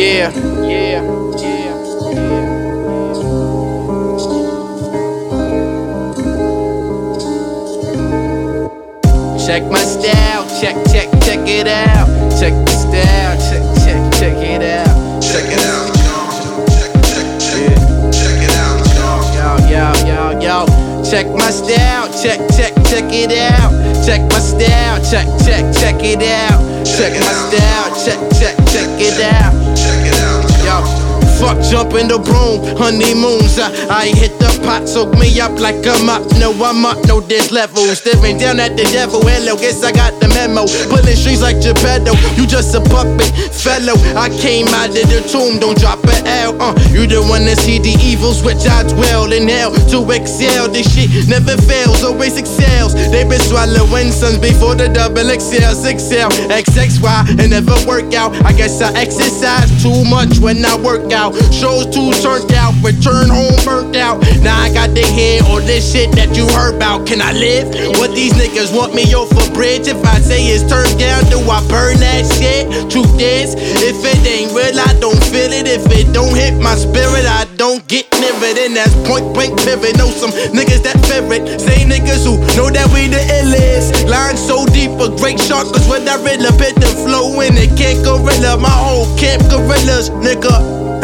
Yeah, yeah, yeah. Check my style, check it out. Check the style, check it out. Check it out, check it out, Yo. Check my style, check it out. Check my style, check it out. Check my style, check it out. check it out. Yo. Fuck jumping the broom, honeymoons. I hit the pot, soak me up like I'm up. No, I'm up, no, there's levels. Staring down at the devil, hello, guess I got the memo. Pulling strings like Geppetto, you just a puppet, fellow. I came out of the tomb, don't drop an L. You the one that see the evils, which I dwell in hell to excel. This shit never fails, always excels. They been swallowing sons before the double XL, 6L, XXY, and never work out. I guess I exercise too much when I work out. Shows too turned out, return home burnt out. Now I got the head or this shit that you heard about. Can I live? What these niggas want me off a bridge? If I say it's turned down, do I burn that shit? Truth is, if it ain't real, I don't feel it. If it don't hit my spirit, I don't get near it. And that's point blank pivot. Know some niggas that fear it. Same niggas who know that we the illest. Line so deep, a great shark is when I really bit the flow in it. Can't gorilla, my whole camp gorillas, nigga.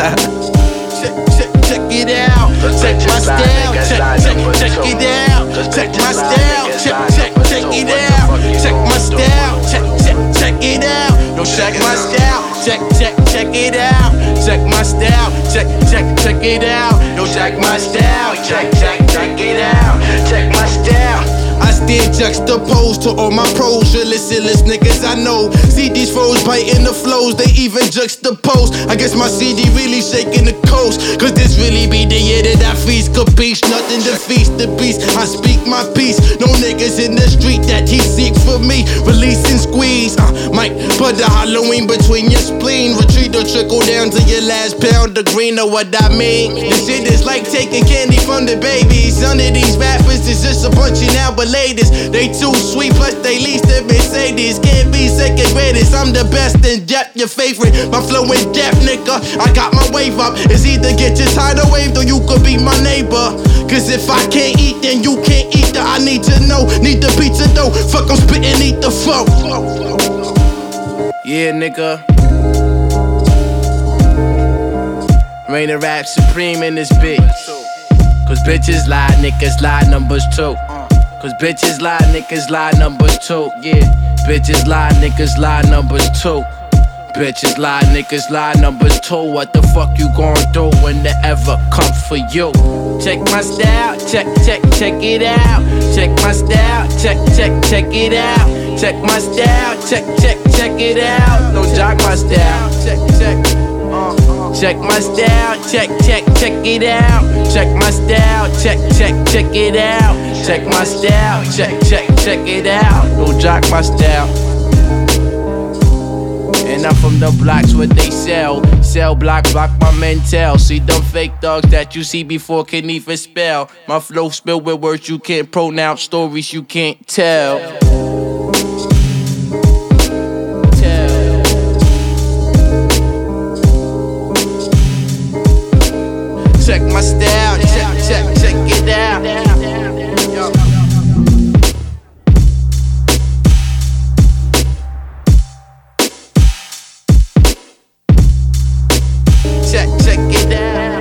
Check it out. Check my style. Check it out. Check my style. Check it out. Check my style. Check it out. No, check my style. Check it out. Check my style. Check it out. No, check my style. Check it out. Check my style. I stand juxtaposed to all my pros, realest niggas I know. See these foes biting the flows, they even juxtapose. I guess my CD really shaking the coast, cause this really be the year that I feast. Capiche, nothing to feast the beast. I speak my peace, no niggas in the street that he seek for me. Release and squeeze, might put the Halloween between your spleen. Retreat or trickle down to your last pound of green, know what I mean? This shit is like taking candy from the babies. None of these rappers is just a bunch of now but latest. They too sweet, plus they least to Mercedes. Can't be second greatest, I'm the best in depth, your favorite. My flow in depth, nigga, I got my wave up. It's either get your tidal wave or you could be my neighbor. Cause if I can't eat, then you can't eat the I need to know, need the pizza dough. Fuck, I'm spitting, eat the flow. Yeah, nigga. Reign of rap supreme in this bitch. Cause bitches lie, niggas lie, numbers too. Cause bitches lie, niggas lie, numbers too. Yeah, bitches lie, niggas lie, numbers too. Bitches lie, niggas lie, numbers too. What the fuck you gon' do when they ever come for you? Check my style, check it out. Check my style, check it out. Check my style, check it out. No jock my style, check my style, check it out. Check my style, check it out. Check my style, check it out. No jock my style. And I'm from the blocks where they sell block my mental. See them fake dogs that you see before can even spell. My flow spilled with words you can't pronounce, stories you can't tell. Check my style, check it out. Yo. Check it out.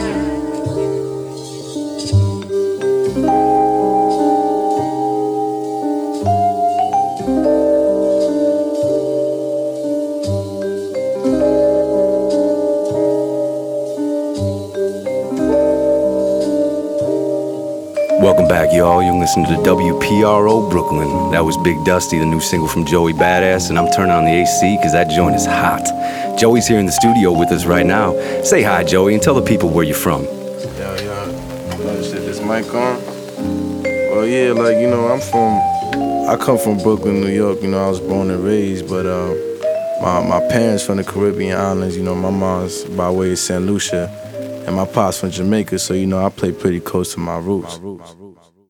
Welcome back, y'all. You're listening to WPRO Brooklyn. That was Big Dusty, the new single from Joey Badass, and I'm turning on the AC because that joint is hot. Joey's here in the studio with us right now. Say hi, Joey, and tell the people where you're from. Yo, shit, this mic on? Well, yeah, like, you know, I come from Brooklyn, New York, you know, I was born and raised, but my parents from the Caribbean islands, you know, my mom's by way of St. Lucia, and my pops from Jamaica, so, you know, I play pretty close to my roots.